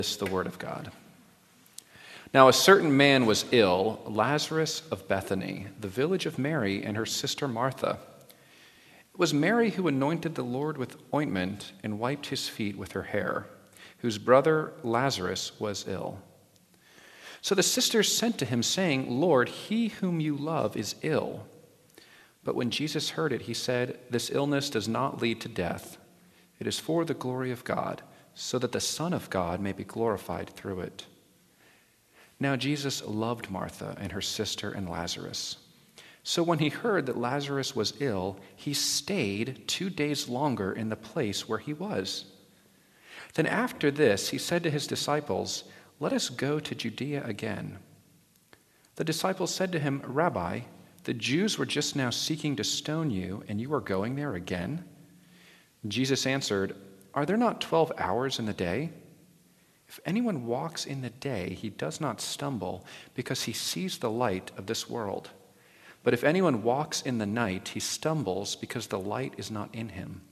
This is the word of God. Now a certain man was ill, Lazarus of Bethany, the village of Mary and her sister Martha. It was Mary who anointed the Lord with ointment and wiped his feet with her hair, whose brother Lazarus was ill. So the sisters sent to him, saying, Lord, he whom you love is ill. But when Jesus heard it, he said, This illness does not lead to death. It is for the glory of God, so that the Son of God may be glorified through it. Now Jesus loved Martha and her sister and Lazarus. So when he heard that Lazarus was ill, he stayed 2 days longer in the place where he was. Then after this, he said to his disciples, Let us go to Judea again. The disciples said to him, Rabbi, the Jews were just now seeking to stone you, and you are going there again? Jesus answered, Are there not 12 hours in the day? If anyone walks in the day, he does not stumble, because he sees the light of this world. But if anyone walks in the night, he stumbles, because the light is not in him.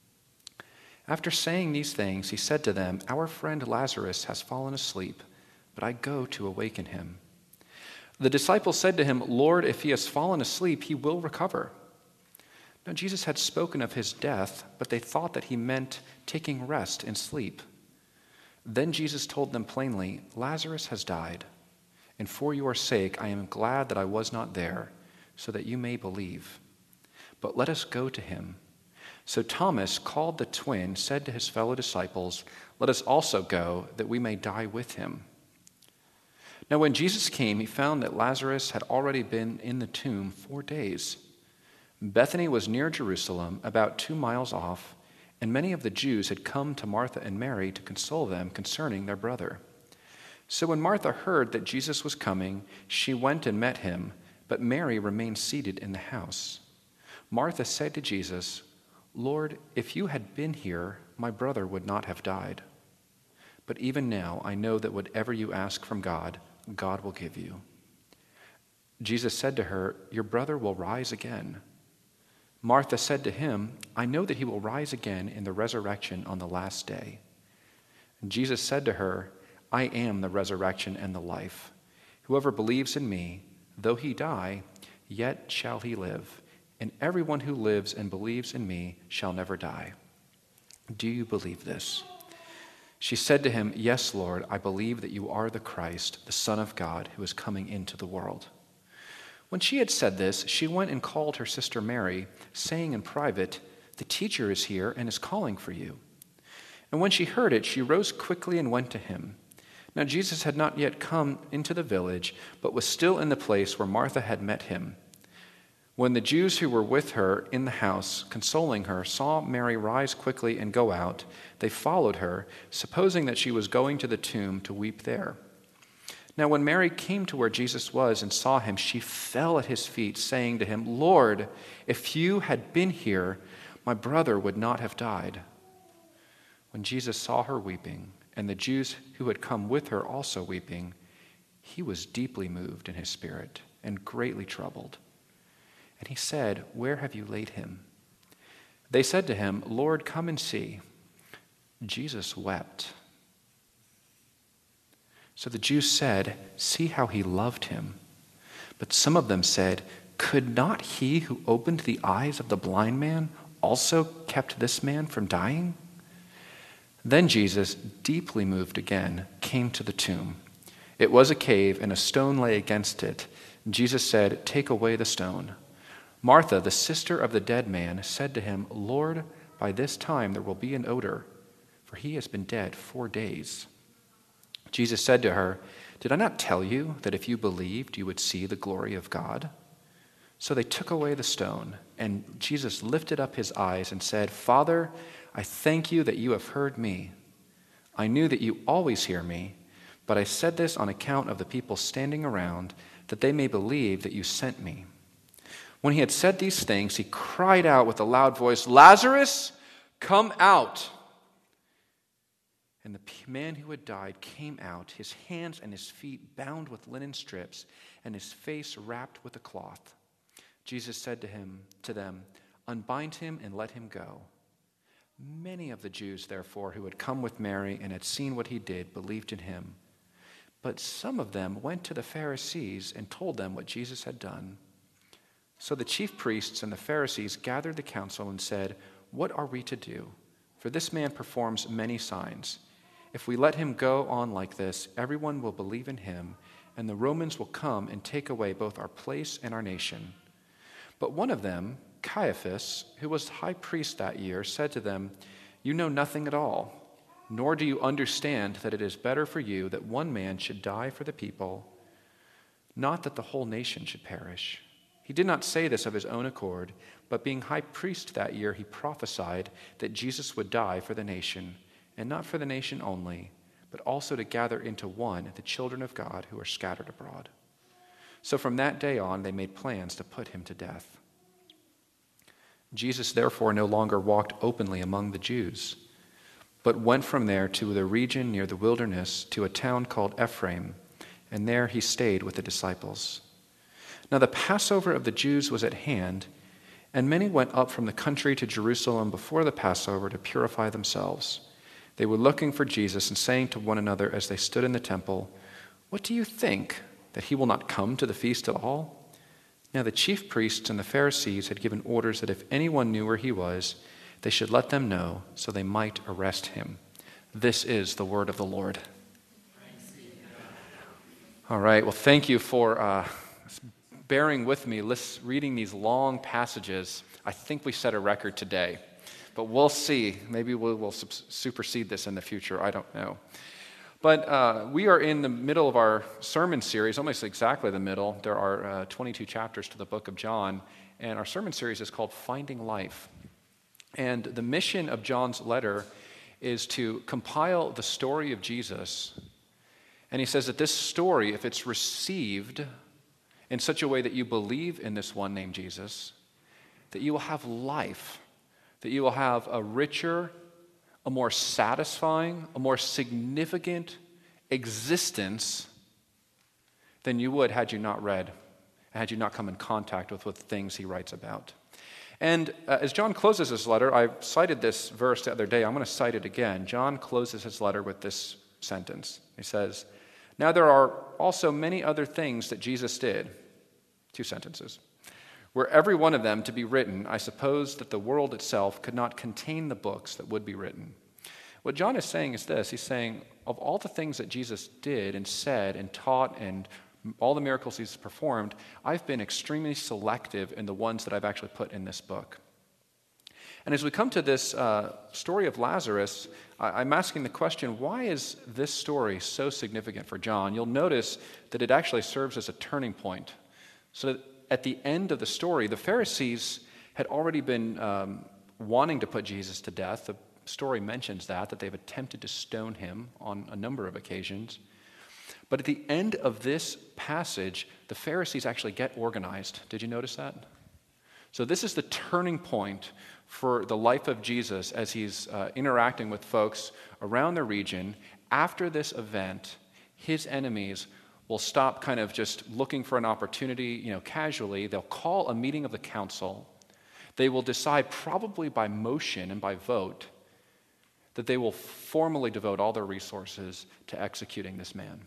After saying these things, he said to them, Our friend Lazarus has fallen asleep, but I go to awaken him. The disciples said to him, Lord, if he has fallen asleep, he will recover. Now Jesus had spoken of his death, but they thought that he meant taking rest and sleep. Then Jesus told them plainly, Lazarus has died, and for your sake I am glad that I was not there, so that you may believe. But let us go to him. So Thomas, called the twin, said to his fellow disciples, Let us also go, that we may die with him. Now when Jesus came, he found that Lazarus had already been in the tomb 4 days. Bethany was near Jerusalem, about 2 miles off, and many of the Jews had come to Martha and Mary to console them concerning their brother. So when Martha heard that Jesus was coming, she went and met him, but Mary remained seated in the house. Martha said to Jesus, Lord, if you had been here, my brother would not have died. But even now I know that whatever you ask from God, God will give you. Jesus said to her, Your brother will rise again. Martha said to him, I know that he will rise again in the resurrection on the last day. And Jesus said to her, I am the resurrection and the life. Whoever believes in me, though he die, yet shall he live. And everyone who lives and believes in me shall never die. Do you believe this? She said to him, Yes, Lord, I believe that you are the Christ, the Son of God, who is coming into the world. When she had said this, she went and called her sister Mary, saying in private, The teacher is here and is calling for you. And when she heard it, she rose quickly and went to him. Now Jesus had not yet come into the village, but was still in the place where Martha had met him. When the Jews who were with her in the house, consoling her, saw Mary rise quickly and go out, they followed her, supposing that she was going to the tomb to weep there. Now when Mary came to where Jesus was and saw him, she fell at his feet, saying to him, Lord, if you had been here, my brother would not have died. When Jesus saw her weeping, and the Jews who had come with her also weeping, he was deeply moved in his spirit and greatly troubled. And he said, Where have you laid him? They said to him, Lord, come and see. Jesus wept. So the Jews said, See how he loved him. But some of them said, Could not he who opened the eyes of the blind man also kept this man from dying? Then Jesus, deeply moved again, came to the tomb. It was a cave, and a stone lay against it. Jesus said, Take away the stone. Martha, the sister of the dead man, said to him, Lord, by this time there will be an odor, for he has been dead 4 days. Jesus said to her, Did I not tell you that if you believed, you would see the glory of God? So they took away the stone, and Jesus lifted up his eyes and said, Father, I thank you that you have heard me. I knew that you always hear me, but I said this on account of the people standing around, that they may believe that you sent me. When he had said these things, he cried out with a loud voice, Lazarus, come out! And the man who had died came out, his hands and his feet bound with linen strips, and his face wrapped with a cloth. Jesus said to them, Unbind him and let him go. Many of the Jews, therefore, who had come with Mary and had seen what he did, believed in him. But some of them went to the Pharisees and told them what Jesus had done. So the chief priests and the Pharisees gathered the council and said, "What are we to do? For this man performs many signs. If we let him go on like this, everyone will believe in him, and the Romans will come and take away both our place and our nation." But one of them, Caiaphas, who was high priest that year, said to them, "You know nothing at all, nor do you understand that it is better for you that one man should die for the people, not that the whole nation should perish." He did not say this of his own accord, but being high priest that year, he prophesied that Jesus would die for the nation, and not for the nation only, but also to gather into one the children of God who are scattered abroad. So from that day on, they made plans to put him to death. Jesus therefore no longer walked openly among the Jews, but went from there to the region near the wilderness, to a town called Ephraim, and there he stayed with the disciples. Now the Passover of the Jews was at hand, and many went up from the country to Jerusalem before the Passover to purify themselves. They were looking for Jesus and saying to one another as they stood in the temple, "What do you think, that he will not come to the feast at all?" Now the chief priests and the Pharisees had given orders that if anyone knew where he was, they should let them know, so they might arrest him. This is the word of the Lord. All right, well, thank you for bearing with me, reading these long passages. I think we set a record today, but we'll see. Maybe we'll supersede this in the future. I don't know. But we are in the middle of our sermon series, almost exactly the middle. There are 22 chapters to the book of John, and our sermon series is called Finding Life. And the mission of John's letter is to compile the story of Jesus. And he says that this story, if it's received in such a way that you believe in this one named Jesus, that you will have life, that you will have a richer, a more satisfying, a more significant existence than you would had you not read, had you not come in contact with the things he writes about. And as John closes his letter, I cited this verse the other day. I'm going to cite it again. John closes his letter with this sentence. He says, "Now there are also many other things that Jesus did," 2 sentences, "were every one of them to be written, I suppose that the world itself could not contain the books that would be written." What John is saying is this. He's saying, of all the things that Jesus did and said and taught and all the miracles he's performed, I've been extremely selective in the ones that I've actually put in this book. And as we come to this story of Lazarus, I'm asking the question, why is this story so significant for John? You'll notice that it actually serves as a turning point. So that at the end of the story, the Pharisees had already been wanting to put Jesus to death. The story mentions that they've attempted to stone him on a number of occasions. But at the end of this passage, the Pharisees actually get organized. Did you notice that? So this is the turning point for the life of Jesus as he's interacting with folks around the region. After this event, his enemies will stop kind of just looking for an opportunity, casually. They'll call a meeting of the council. They will decide, probably by motion and by vote, that they will formally devote all their resources to executing this man.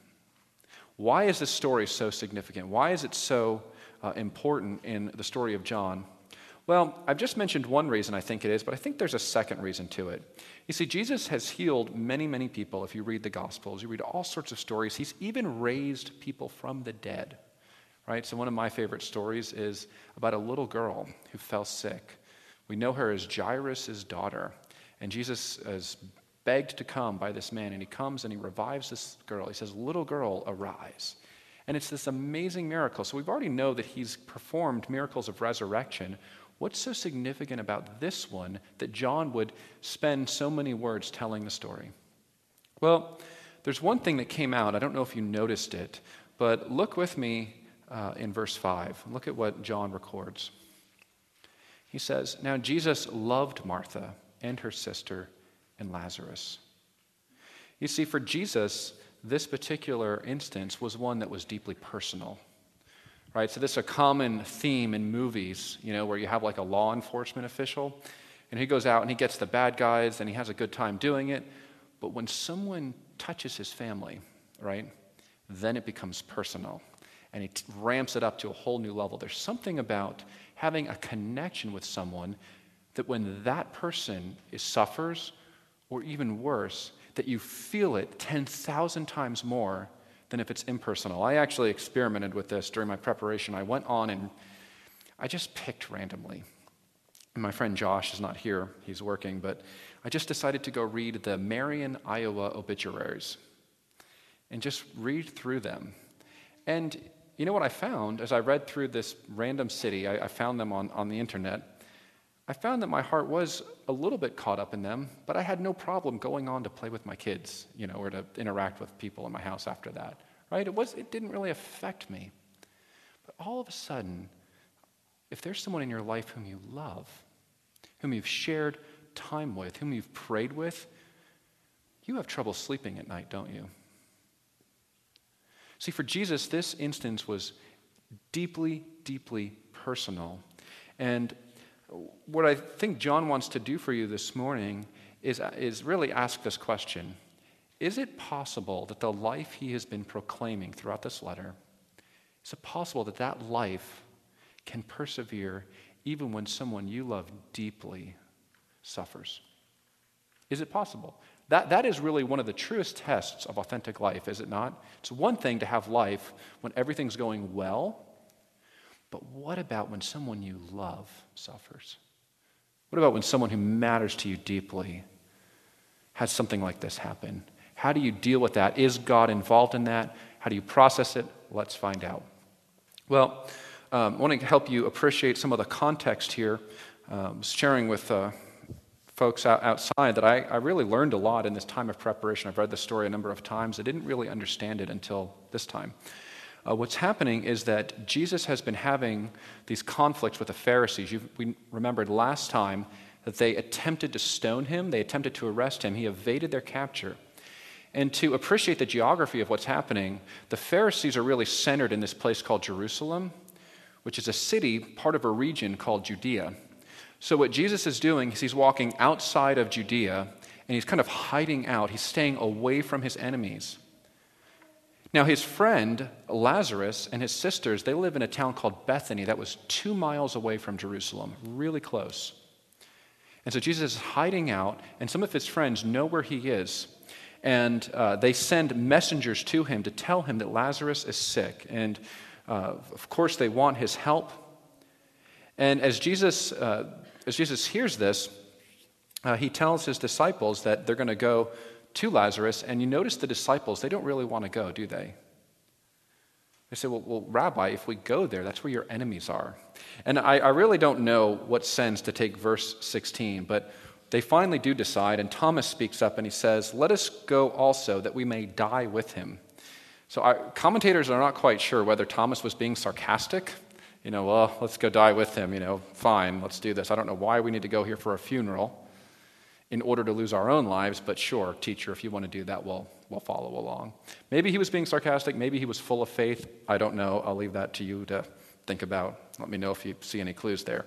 Why is this story so significant? Why is it so important in the story of John? Well, I've just mentioned one reason I think it is, but I think there's a second reason to it. You see, Jesus has healed many, many people. If you read the Gospels, you read all sorts of stories. He's even raised people from the dead, right? So one of my favorite stories is about a little girl who fell sick. We know her as Jairus' daughter, and Jesus is begged to come by this man, and he comes and he revives this girl. He says, "Little girl, arise." And it's this amazing miracle. So we've already know that he's performed miracles of resurrection. What's so significant about this one that John would spend so many words telling the story? Well, there's one thing that came out. I don't know if you noticed it, but look with me in verse 5. Look at what John records. He says, "Now Jesus loved Martha and her sister and Lazarus." You see, for Jesus, this particular instance was one that was deeply personal. Right, so this is a common theme in movies, where you have like a law enforcement official And he goes out and he gets the bad guys and he has a good time doing it. But when someone touches his family, right, then it becomes personal. And he ramps it up to a whole new level. There's something about having a connection with someone that when that person suffers, or even worse, that you feel it 10,000 times more than if it's impersonal. I actually experimented with this during my preparation. I went on and I just picked randomly. And my friend Josh is not here, he's working, but I just decided to go read the Marion, Iowa obituaries and just read through them. And you know what I found as I read through this random city, I found them on the internet. I found that my heart was a little bit caught up in them, but I had no problem going on to play with my kids, or to interact with people in my house after that, right? It didn't really affect me. But all of a sudden, if there's someone in your life whom you love, whom you've shared time with, whom you've prayed with, you have trouble sleeping at night, don't you? See, for Jesus, this instance was deeply, deeply personal. And what I think John wants to do for you this morning is really ask this question. Is it possible that the life he has been proclaiming throughout this letter, is it possible that that life can persevere even when someone you love deeply suffers? Is it possible? That is really one of the truest tests of authentic life, is it not? It's one thing to have life when everything's going well, but what about when someone you love suffers? What about when someone who matters to you deeply has something like this happen? How do you deal with that? Is God involved in that? How do you process it? Let's find out. Well, I want to help you appreciate some of the context here. I was sharing with folks outside that I really learned a lot in this time of preparation. I've read the story a number of times. I didn't really understand it until this time. What's happening is that Jesus has been having these conflicts with the Pharisees. We remembered last time that they attempted to stone him. They attempted to arrest him. He evaded their capture. And to appreciate the geography of what's happening, the Pharisees are really centered in this place called Jerusalem, which is a city, part of a region called Judea. So what Jesus is doing is he's walking outside of Judea, and he's kind of hiding out. He's staying away from his enemies. Now, his friend, Lazarus, and his sisters, they live in a town called Bethany that was 2 miles away from Jerusalem, really close. And so Jesus is hiding out, and some of his friends know where he is. And they send messengers to him to tell him that Lazarus is sick. And, of course, they want his help. And as Jesus hears this, he tells his disciples that they're going to go to Lazarus, and you notice the disciples, they don't really want to go, do they? They say, well, Rabbi, if we go there, that's where your enemies are. And I really don't know what sense to take verse 16, but they finally do decide, and Thomas speaks up and he says, let us go also that we may die with him. So our commentators are not quite sure whether Thomas was being sarcastic. Well, let's go die with him, fine, let's do this. I don't know why we need to go here for a funeral in order to lose our own lives, but sure, teacher, if you want to do that, we'll follow along. Maybe he was being sarcastic, maybe he was full of faith. I don't know. I'll leave that to you to think about. Let me know if you see any clues there.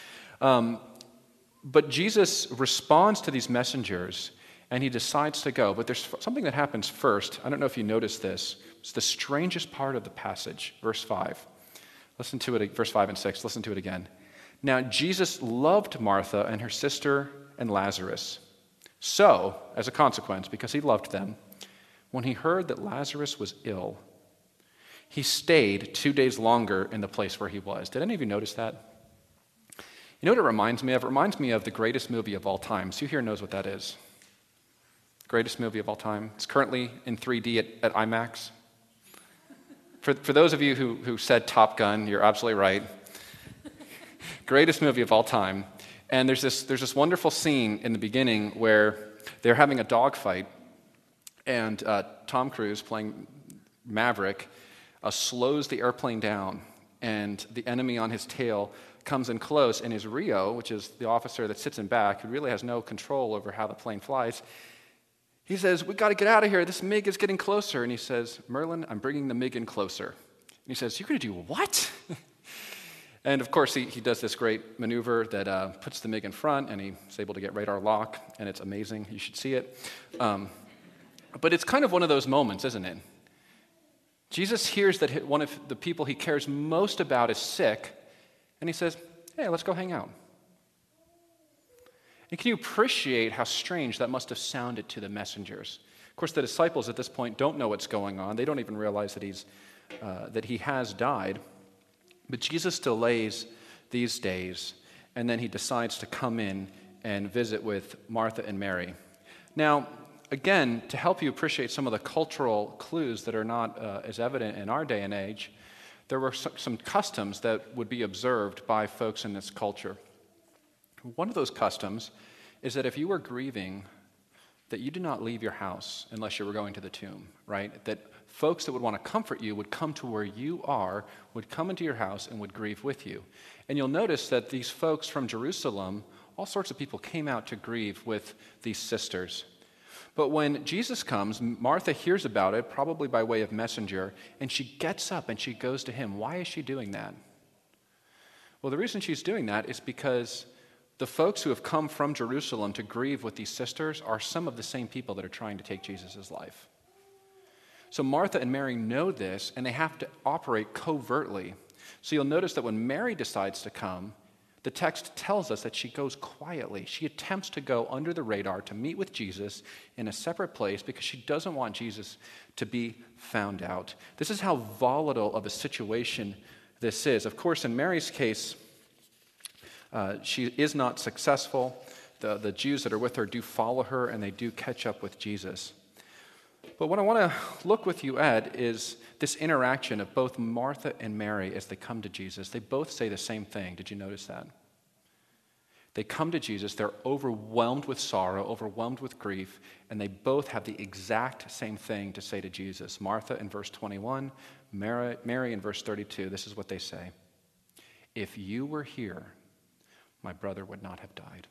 But Jesus responds to these messengers, and he decides to go. But there's something that happens first. I don't know if you noticed this. It's the strangest part of the passage, verse 5. Listen to it, verse 5 and 6. Listen to it again. Now, Jesus loved Martha and her sister and Lazarus. So, as a consequence, because he loved them, when he heard that Lazarus was ill, he stayed 2 days longer in the place where he was. Did any of you notice that? You know what it reminds me of? It reminds me of the greatest movie of all time. So who here knows what that is? Greatest movie of all time. It's currently in 3D at IMAX. For those of you who said Top Gun, you're absolutely right. Greatest movie of all time. And there's this wonderful scene in the beginning where they're having a dogfight, and Tom Cruise, playing Maverick, slows the airplane down, and the enemy on his tail comes in close, and is Rio, which is the officer that sits in back, who really has no control over how the plane flies. He says, we got to get out of here. This MiG is getting closer. And he says, Merlin, I'm bringing the MiG in closer. And he says, you're going to do what? And of course, he does this great maneuver that puts the MiG in front, and he's able to get radar lock, and it's amazing. You should see it. But it's kind of one of those moments, isn't it? Jesus hears that one of the people he cares most about is sick, and he says, hey, let's go hang out. And can you appreciate how strange that must have sounded to the messengers? Of course, the disciples at this point don't know what's going on. They don't even realize that he has died. But Jesus delays these days, and then he decides to come in and visit with Martha and Mary. Now, again, to help you appreciate some of the cultural clues that are not as evident in our day and age, there were some customs that would be observed by folks in this culture. One of those customs is that if you were grieving, that you did not leave your house unless you were going to the tomb, right? That folks that would want to comfort you would come to where you are, would come into your house and would grieve with you. And you'll notice that these folks from Jerusalem, all sorts of people came out to grieve with these sisters. But when Jesus comes, Martha hears about it, probably by way of messenger, and she gets up and she goes to him. Why is she doing that? Well, the reason she's doing that is because the folks who have come from Jerusalem to grieve with these sisters are some of the same people that are trying to take Jesus' life. So Martha and Mary know this, and they have to operate covertly. So you'll notice that when Mary decides to come, the text tells us that she goes quietly. She attempts to go under the radar to meet with Jesus in a separate place because she doesn't want Jesus to be found out. This is how volatile of a situation this is. Of course, in Mary's case, she is not successful. The Jews that are with her do follow her, and they do catch up with Jesus. But what I want to look with you at is this interaction of both Martha and Mary as they come to Jesus. They both say the same thing. Did you notice that? They come to Jesus, they're overwhelmed with sorrow, overwhelmed with grief, and they both have the exact same thing to say to Jesus. Martha in verse 21, Mary in verse 32, this is what they say. If you were here, my brother would not have died.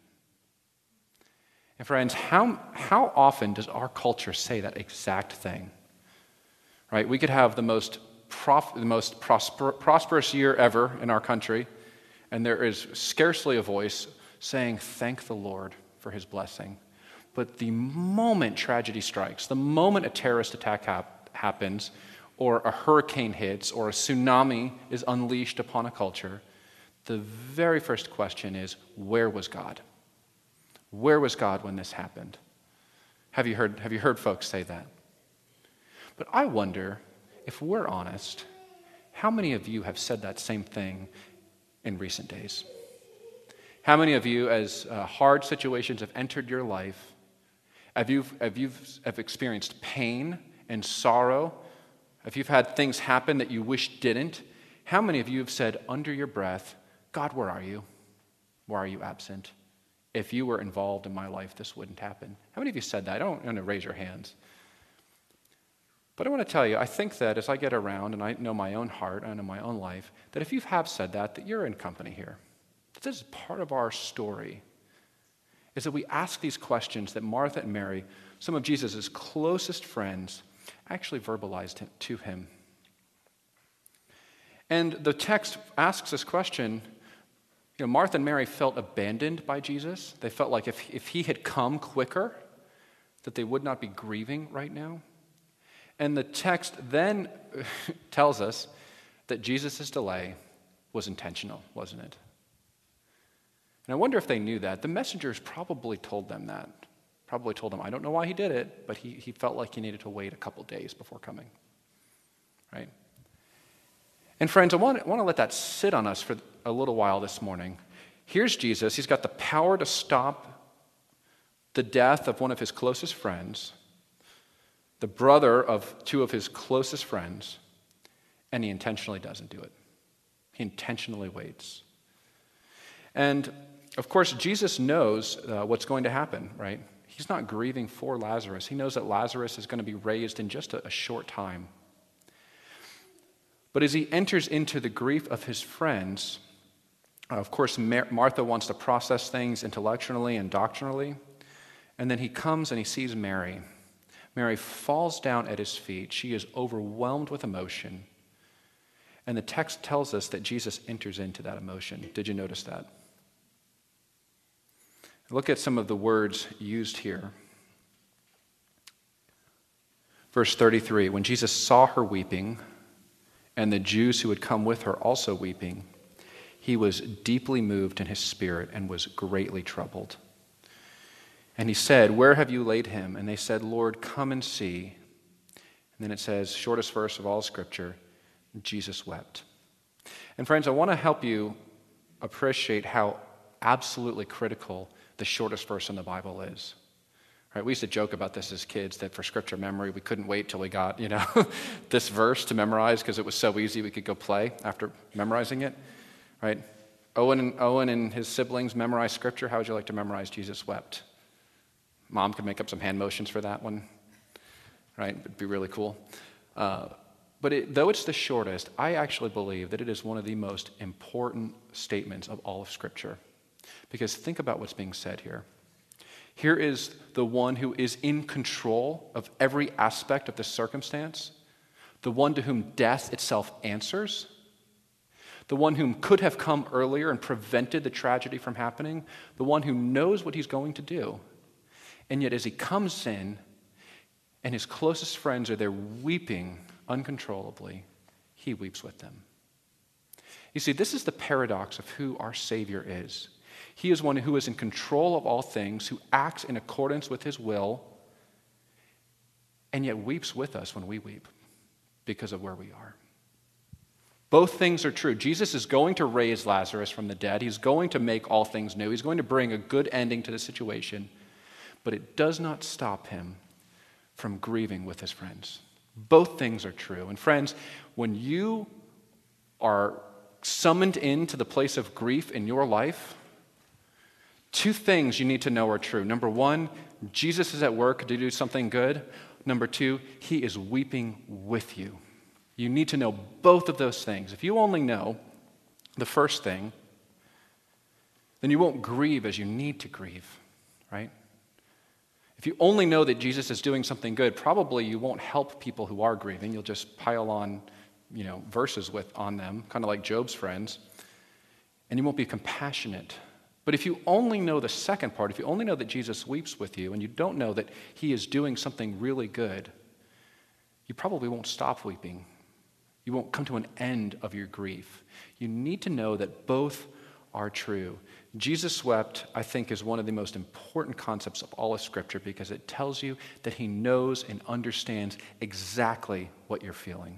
And friends, how often does our culture say that exact thing? Right? We could have the most prosperous year ever in our country, and there is scarcely a voice saying, thank the Lord for his blessing. But the moment tragedy strikes, the moment a terrorist attack happens, or a hurricane hits, or a tsunami is unleashed upon a culture, the very first question is, where was God? Where was God when this happened? Have you heard folks say that? But I wonder, if we're honest, how many of you have said that same thing in recent days? How many of you, as hard situations have entered your life, have experienced pain and sorrow, if you've had things happen that you wish didn't, how many of you have said under your breath, God, where are you? Why are you absent? If you were involved in my life, this wouldn't happen. How many of you said that? I don't want to raise your hands. But I want to tell you, I think that as I get around and I know my own heart, I know my own life, that if you have said that you're in company here. This is part of our story, is that we ask these questions that Martha and Mary, some of Jesus' closest friends, actually verbalized to him. And the text asks this question. Martha and Mary felt abandoned by Jesus. They felt like if he had come quicker, that they would not be grieving right now. And the text then tells us that Jesus' delay was intentional, wasn't it? And I wonder if they knew that. The messengers probably told them that. Probably told them, I don't know why he did it, but he felt like he needed to wait a couple days before coming. Right? And friends, I want to let that sit on us for a little while this morning. Here's Jesus. He's got the power to stop the death of one of his closest friends, the brother of two of his closest friends, and he intentionally doesn't do it. He intentionally waits. And, of course, Jesus knows what's going to happen, right? He's not grieving for Lazarus. He knows that Lazarus is going to be raised in just a short time. But as he enters into the grief of his friends, of course, Martha wants to process things intellectually and doctrinally. And then he comes and he sees Mary. Mary falls down at his feet. She is overwhelmed with emotion. And the text tells us that Jesus enters into that emotion. Did you notice that? Look at some of the words used here. Verse 33, when Jesus saw her weeping, and the Jews who had come with her also weeping, he was deeply moved in his spirit and was greatly troubled. And he said, "Where have you laid him?" And they said, "Lord, come and see." And then it says, shortest verse of all Scripture, Jesus wept. And friends, I want to help you appreciate how absolutely critical the shortest verse in the Bible is. Right? We used to joke about this as kids, that for Scripture memory, we couldn't wait till we got, this verse to memorize because it was so easy we could go play after memorizing it. Right? Owen and his siblings memorized Scripture. How would you like to memorize Jesus wept? Mom could make up some hand motions for that one. Right? It'd be really cool. But though it's the shortest, I actually believe that it is one of the most important statements of all of Scripture. Because think about what's being said here. Here is the one who is in control of every aspect of the circumstance, the one to whom death itself answers, the one whom could have come earlier and prevented the tragedy from happening, the one who knows what he's going to do. And yet as he comes in and his closest friends are there weeping uncontrollably, he weeps with them. You see, this is the paradox of who our Savior is. He is one who is in control of all things, who acts in accordance with his will, and yet weeps with us when we weep because of where we are. Both things are true. Jesus is going to raise Lazarus from the dead. He's going to make all things new. He's going to bring a good ending to the situation, but it does not stop him from grieving with his friends. Both things are true. And friends, when you are summoned into the place of grief in your life, two things you need to know are true. Number one, Jesus is at work to do something good. Number two, he is weeping with you. You need to know both of those things. If you only know the first thing, then you won't grieve as you need to grieve, right? If you only know that Jesus is doing something good, probably you won't help people who are grieving. You'll just pile on, verses on them, kind of like Job's friends, and you won't be compassionate. But if you only know the second part, if you only know that Jesus weeps with you, and you don't know that he is doing something really good, you probably won't stop weeping. You won't come to an end of your grief. You need to know that both are true. Jesus wept, I think, is one of the most important concepts of all of Scripture because it tells you that he knows and understands exactly what you're feeling.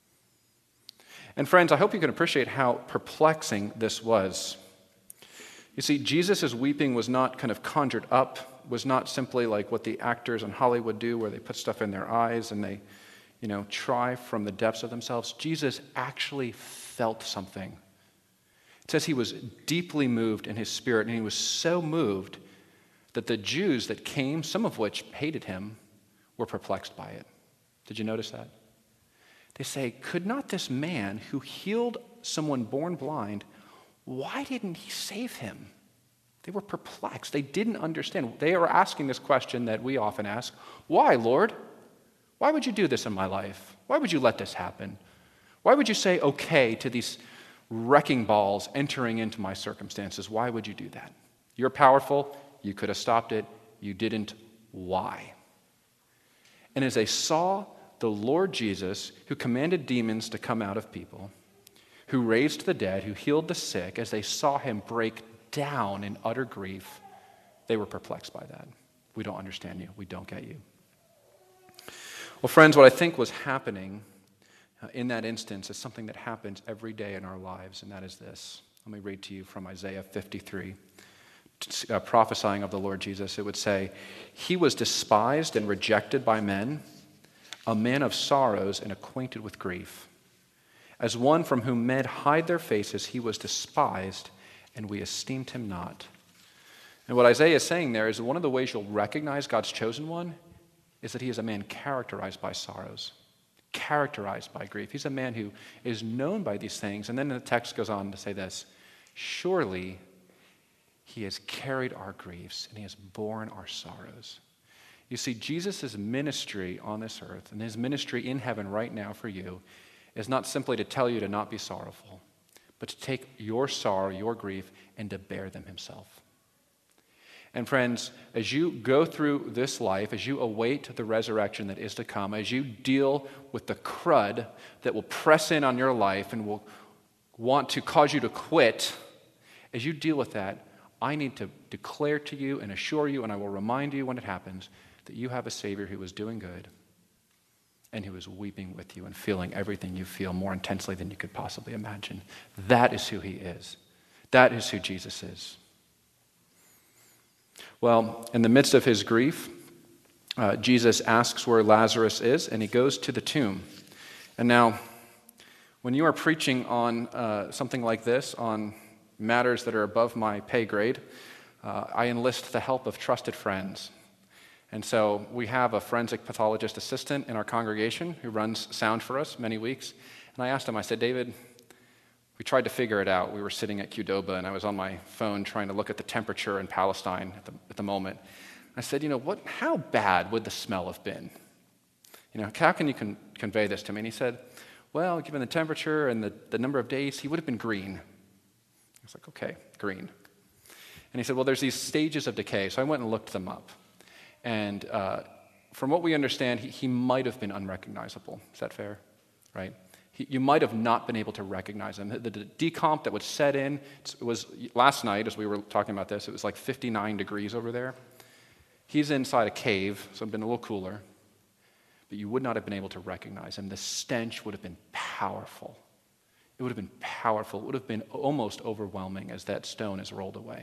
And friends, I hope you can appreciate how perplexing this was. You see, Jesus' weeping was not kind of conjured up, was not simply like what the actors in Hollywood do where they put stuff in their eyes and they, try from the depths of themselves. Jesus actually felt something. It says he was deeply moved in his spirit, and he was so moved that the Jews that came, some of which hated him, were perplexed by it. Did you notice that? They say, could not this man who healed someone born blind, why didn't he save him? They were perplexed. They didn't understand. They are asking this question that we often ask, why, Lord? Why would you do this in my life? Why would you let this happen? Why would you say okay to these wrecking balls entering into my circumstances? Why would you do that? You're powerful. You could have stopped it. You didn't. Why? And as they saw the Lord Jesus, who commanded demons to come out of people, who raised the dead, who healed the sick, as they saw him break down in utter grief, they were perplexed by that. We don't understand you. We don't get you. Well, friends, what I think was happening in that instance is something that happens every day in our lives, and that is this. Let me read to you from Isaiah 53, prophesying of the Lord Jesus. It would say, he was despised and rejected by men, a man of sorrows and acquainted with grief. As one from whom men hide their faces, he was despised, and we esteemed him not. And what Isaiah is saying there is that one of the ways you'll recognize God's chosen one is that he is a man characterized by sorrows, characterized by grief. He's a man who is known by these things. And then the text goes on to say this, surely he has carried our griefs and he has borne our sorrows. You see, Jesus' ministry on this earth and his ministry in heaven right now for you is not simply to tell you to not be sorrowful, but to take your sorrow, your grief, and to bear them himself. And friends, as you go through this life, as you await the resurrection that is to come, as you deal with the crud that will press in on your life and will want to cause you to quit, as you deal with that, I need to declare to you and assure you, and I will remind you when it happens, that you have a Savior who is doing good and who is weeping with you and feeling everything you feel more intensely than you could possibly imagine. That is who he is. That is who Jesus is. Well, in the midst of his grief, Jesus asks where Lazarus is, and he goes to the tomb. And now, when you are preaching on something like this, on matters that are above my pay grade, I enlist the help of trusted friends. And so we have a forensic pathologist assistant in our congregation who runs sound for us many weeks. And I asked him, I said, David, we tried to figure it out. We were sitting at Qdoba, and I was on my phone trying to look at the temperature in Palestine at the moment. I said, how bad would the smell have been? How can you convey this to me? And he said, well, given the temperature and the number of days, he would have been green. I was like, okay, green. And he said, well, there's these stages of decay. So I went and looked them up. And from what we understand, he might have been unrecognizable. Is that fair? Right? You might have not been able to recognize him. The decomp that would set in, it was last night as we were talking about this, it was like 59 degrees over there. He's inside a cave, so it's been a little cooler. But you would not have been able to recognize him. The stench would have been powerful. It would have been powerful. It would have been almost overwhelming as that stone is rolled away.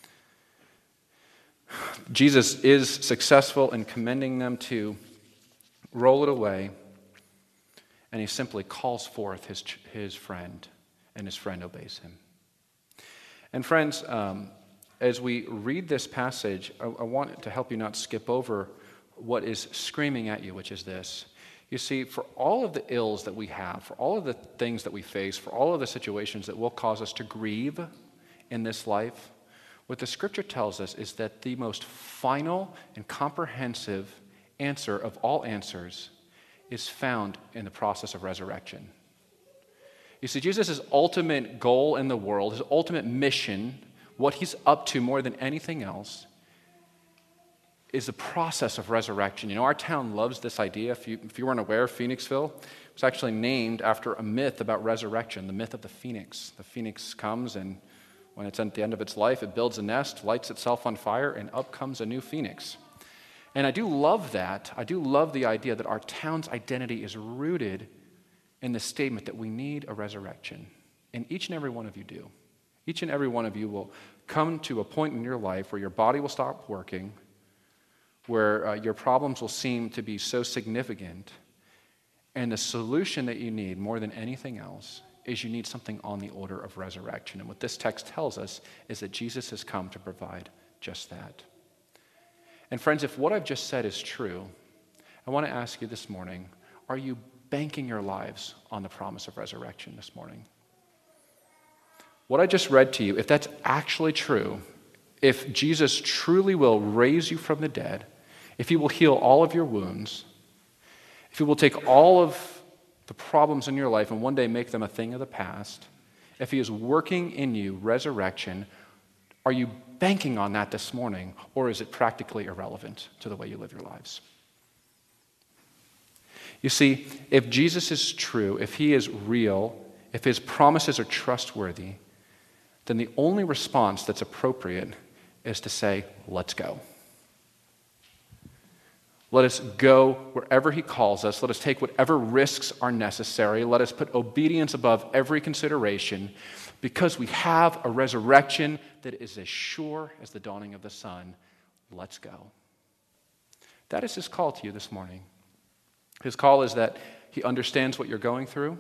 Jesus is successful in commending them to roll it away, and he simply calls forth his friend, and his friend obeys him. And friends, as we read this passage, I want to help you not skip over what is screaming at you, which is this. You see, for all of the ills that we have, for all of the things that we face, for all of the situations that will cause us to grieve in this life, what the Scripture tells us is that the most final and comprehensive answer of all answers is found in the process of resurrection. You see, Jesus' ultimate goal in the world, his ultimate mission, what he's up to more than anything else, is the process of resurrection. Our town loves this idea. If you weren't aware, Phoenixville was actually named after a myth about resurrection, the myth of the phoenix. The phoenix comes, and when it's at the end of its life, it builds a nest, lights itself on fire, and up comes a new phoenix. And I do love that. I do love the idea that our town's identity is rooted in the statement that we need a resurrection. And each and every one of you do. Each and every one of you will come to a point in your life where your body will stop working, where your problems will seem to be so significant, and the solution that you need more than anything else is you need something on the order of resurrection. And what this text tells us is that Jesus has come to provide just that. And friends, if what I've just said is true, I want to ask you this morning, are you banking your lives on the promise of resurrection this morning? What I just read to you, if that's actually true, if Jesus truly will raise you from the dead, if he will heal all of your wounds, if he will take all of the problems in your life and one day make them a thing of the past, if he is working in you resurrection, are you banking on that this morning, or is it practically irrelevant to the way you live your lives? You see, if Jesus is true, if he is real, if his promises are trustworthy, then the only response that's appropriate is to say, let's go. Let us go wherever he calls us. Let us take whatever risks are necessary. Let us put obedience above every consideration, because we have a resurrection that is as sure as the dawning of the sun. Let's go. That is his call to you this morning. His call is that he understands what you're going through.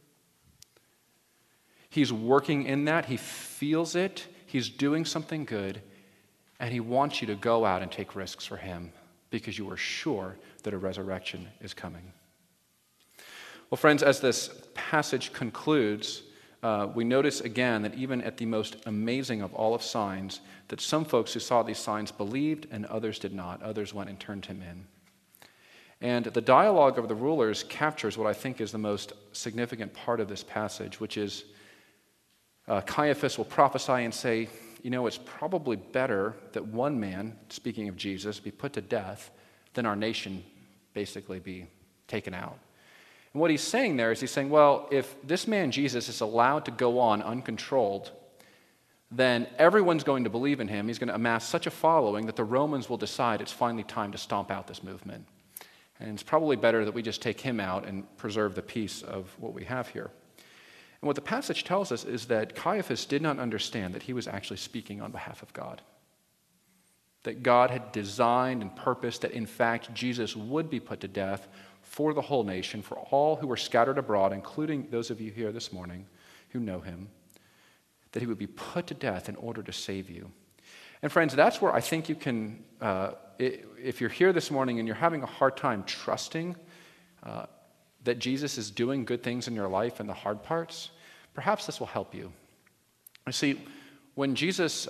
He's working in that. He feels it. He's doing something good. And he wants you to go out and take risks for him, because you are sure that a resurrection is coming. Well, friends, as this passage concludes, we notice again that even at the most amazing of all of signs, that some folks who saw these signs believed and others did not. Others went and turned him in. And the dialogue of the rulers captures what I think is the most significant part of this passage, which is Caiaphas will prophesy and say, it's probably better that one man, speaking of Jesus, be put to death than our nation basically be taken out. And what he's saying there is he's saying, well, if this man Jesus is allowed to go on uncontrolled, then everyone's going to believe in him. He's going to amass such a following that the Romans will decide it's finally time to stomp out this movement. And it's probably better that we just take him out and preserve the peace of what we have here. And what the passage tells us is that Caiaphas did not understand that he was actually speaking on behalf of God. That God had designed and purposed that, in fact, Jesus would be put to death for the whole nation, for all who were scattered abroad, including those of you here this morning who know him, that he would be put to death in order to save you. And friends, that's where I think you can, if you're here this morning and you're having a hard time trusting that Jesus is doing good things in your life and the hard parts, perhaps this will help you. You see, when Jesus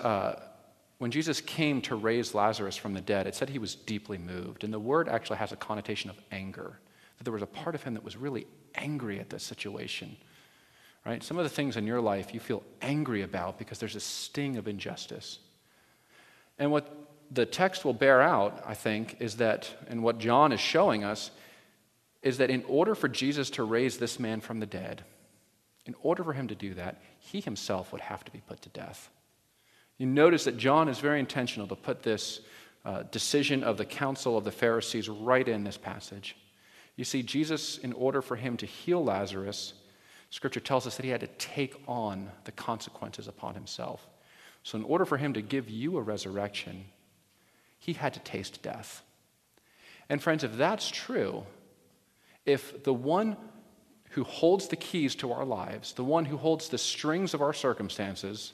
came to raise Lazarus from the dead, it said he was deeply moved. And the word actually has a connotation of anger, that there was a part of him that was really angry at this situation. Right? Some of the things in your life you feel angry about because there's a sting of injustice. And what the text will bear out, I think, is that, and what John is showing us, is that in order for Jesus to raise this man from the dead, in order for him to do that, he himself would have to be put to death. You notice that John is very intentional to put this decision of the council of the Pharisees right in this passage. You see, Jesus, in order for him to heal Lazarus, Scripture tells us that he had to take on the consequences upon himself. So in order for him to give you a resurrection, he had to taste death. And friends, if that's true, if the one who holds the keys to our lives, the one who holds the strings of our circumstances,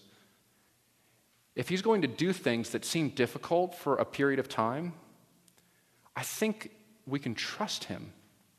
if he's going to do things that seem difficult for a period of time, I think we can trust him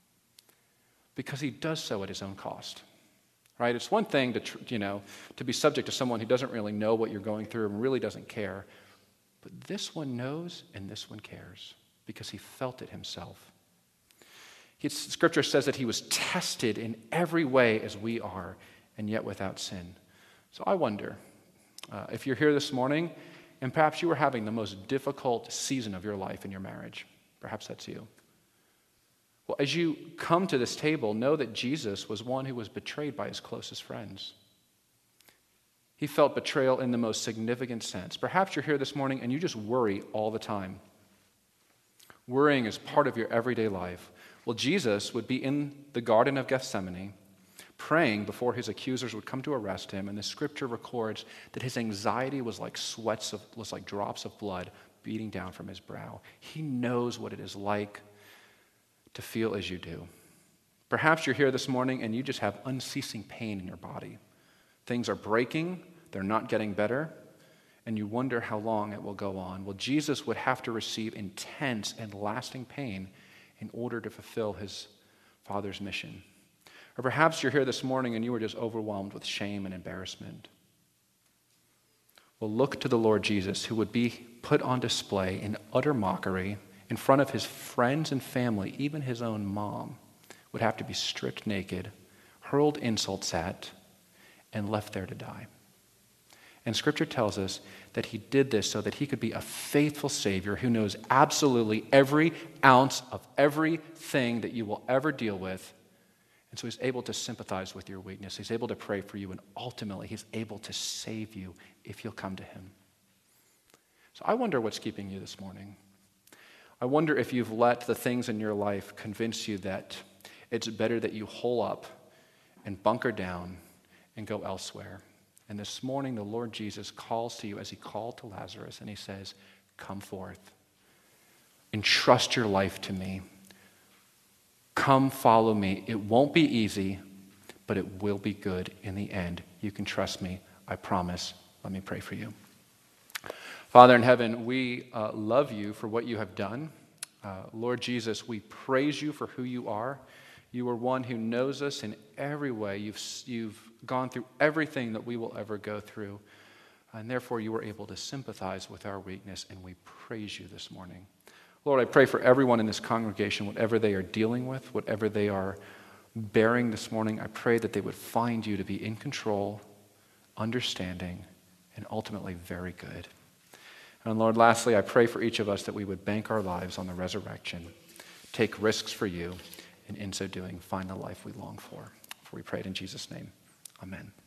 because he does so at his own cost. Right? It's one thing to be subject to someone who doesn't really know what you're going through and really doesn't care. But this one knows and this one cares because he felt it himself. Scripture says that he was tested in every way as we are, and yet without sin. So I wonder if you're here this morning and perhaps you were having the most difficult season of your life in your marriage. Perhaps that's you. Well, as you come to this table, know that Jesus was one who was betrayed by his closest friends. He felt betrayal in the most significant sense. Perhaps you're here this morning and you just worry all the time. Worrying is part of your everyday life. Well, Jesus would be in the Garden of Gethsemane praying before his accusers would come to arrest him, and the Scripture records that his anxiety was like drops of blood beating down from his brow. He knows what it is like to feel as you do. Perhaps you're here this morning and you just have unceasing pain in your body. Things are breaking, they're not getting better, and you wonder how long it will go on. Well, Jesus would have to receive intense and lasting pain in order to fulfill his Father's mission. Or perhaps you're here this morning and you were just overwhelmed with shame and embarrassment. Well, look to the Lord Jesus, who would be put on display in utter mockery in front of his friends and family. Even his own mom would have to be stripped naked, hurled insults at, and left there to die. And Scripture tells us that he did this so that he could be a faithful Savior who knows absolutely every ounce of everything that you will ever deal with. And so he's able to sympathize with your weakness. He's able to pray for you, and ultimately he's able to save you if you'll come to him. So I wonder what's keeping you this morning. I wonder if you've let the things in your life convince you that it's better that you hole up and bunker down and go elsewhere. And this morning, the Lord Jesus calls to you as he called to Lazarus, and he says, come forth. Entrust your life to me. Come follow me. It won't be easy, but it will be good in the end. You can trust me. I promise. Let me pray for you. Father in heaven, we love you for what you have done. Lord Jesus, we praise you for who you are. You are one who knows us in every way. You've gone through everything that we will ever go through. And therefore, you were able to sympathize with our weakness, and we praise you this morning. Lord, I pray for everyone in this congregation, whatever they are dealing with, whatever they are bearing this morning, I pray that they would find you to be in control, understanding, and ultimately very good. And Lord, lastly, I pray for each of us that we would bank our lives on the resurrection, take risks for you, and in so doing, find the life we long for. For we pray it in Jesus' name. Amen.